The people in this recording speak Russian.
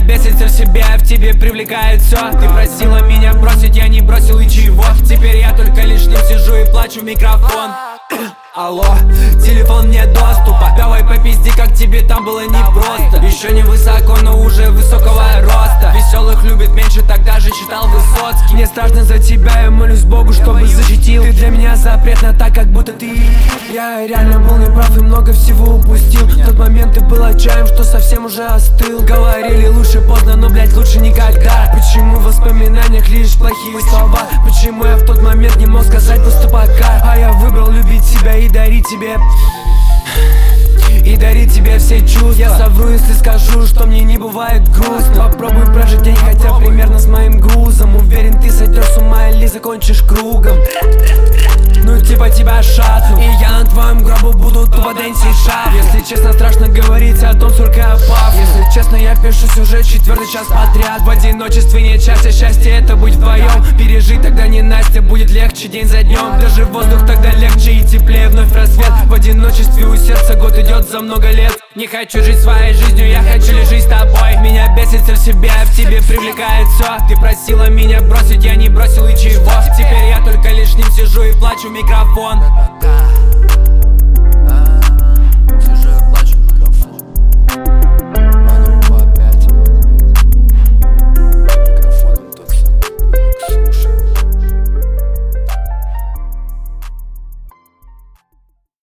бесит все в себе, в тебе привлекает все. Ты просила меня бросить, я не бросил и чего. Теперь я только лишь ним сижу и плачу в микрофон. Алло, телефон нет доступа. Давай попизди, как тебе там было непросто. Еще не высоко, но уже высокого роста. Веселых любит меньше, так даже читал Высоцкий. Мне страшно за тебя, я молюсь Богу, чтобы защитил. Ты для меня запретна, так как будто ты. Я реально был неправ и много всего упустил. В тот момент ты был отчаем, что совсем уже остыл. Говорили лучше поздно, но блять лучше никогда. Почему в воспоминаниях лишь плохие слова? Почему я в тот момент не мог сказать просто пока? А я выбрал любить себя и дарить тебе, и дарить тебе все чувства. Я совру, если скажу, что мне не бывает грустно. Попробуй прожить день хотя примерно с моим грузом. Уверен, ты сойдешь с ума или закончишь кругом. Ну типа тебя шатну, и я на твоем гробу буду тупо дэнсить шаг. Если честно, страшно говорить о том, сколько я пав. Если честно, я пишусь уже 4-й час подряд. В одиночестве нет счастья, счастье это быть вдвоем. Пережить тогда не Настя, будет легче день за днем. Даже воздух тогда легче и теплее вновь рассвет. В одиночестве у сердца год идет за много лет. Не хочу жить своей жизнью, я хочу лишь жить с тобой. Меня бесит все в себе, в тебе привлекает все. Ты просила меня бросить, я не бросил и чего. Теперь я только лишь ним сижу и плачу в микрофон.